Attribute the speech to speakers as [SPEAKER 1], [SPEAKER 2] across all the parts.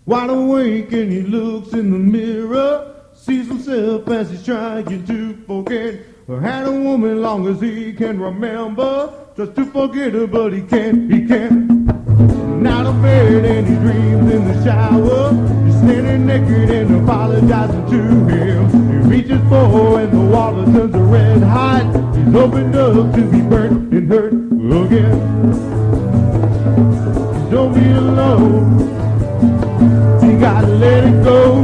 [SPEAKER 1] Wide awake and he looks in the mirror, sees himself as he's trying to forget. Had a woman long as he can remember, just to forget her, but he can't. Now to bed and he dreams in the shower, he's standing naked and apologizing to him. He reaches for and the water turns to red hot. He's opened up to be burnt and hurt again. Don't be alone, you gotta let it go.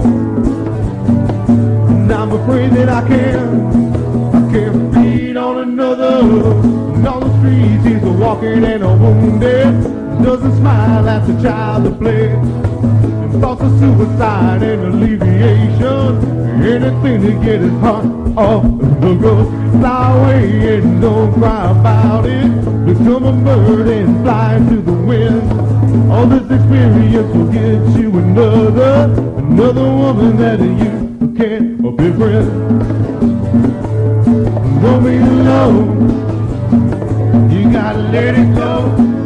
[SPEAKER 1] And I'm afraid that I can't feed on another. And on the streets he's a walking and a wounded, doesn't smile at the child to play. And thoughts of suicide and alleviation, anything to get his heart off the go. Fly away and don't cry about it, become a bird and fly to the wind. All this experience will get you another woman that you can't befriend. Don't be alone, you gotta let it go.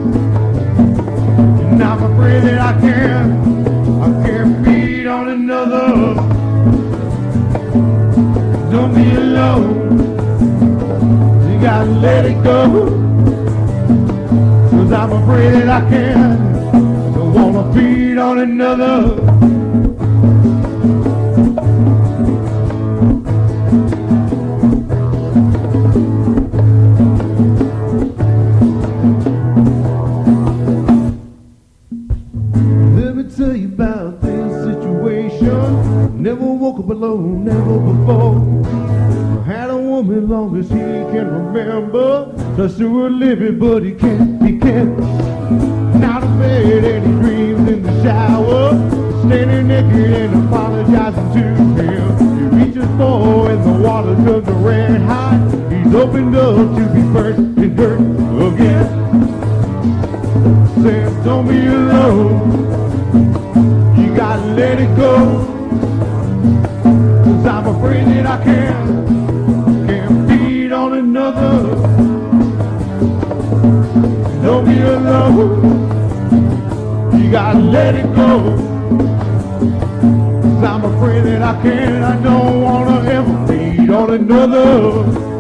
[SPEAKER 1] And I'm afraid that I can't feed on another. Don't be alone, you gotta let it go. 'Cause I'm afraid that I don't wanna feed on another. Tell you about this situation. Never woke up alone, never before. Had a woman long as he can remember, just to her living, but he can't. Now to bed and he dreams in the shower, standing naked and apologizing to him. He reaches for and the water turns red hot. He's opened up to be burnt and hurt again. Says don't be alone, you gotta let it go. 'Cause I'm afraid that I can't feed on another. Don't be alone, you gotta let it go. 'Cause I'm afraid that I don't wanna ever feed on another.